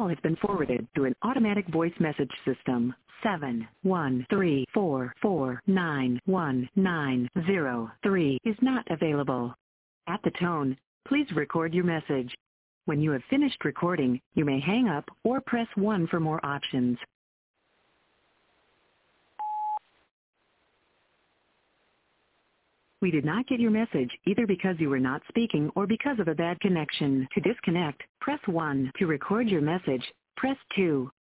call has been forwarded to an automatic voice message system. 71344911903 is not available. At the tone, please record your message. When you have finished recording, you may hang up or press 1 for more options. We did not get your message either because you were not speaking or because of a bad connection. To disconnect, press 1. To record your message, press 2.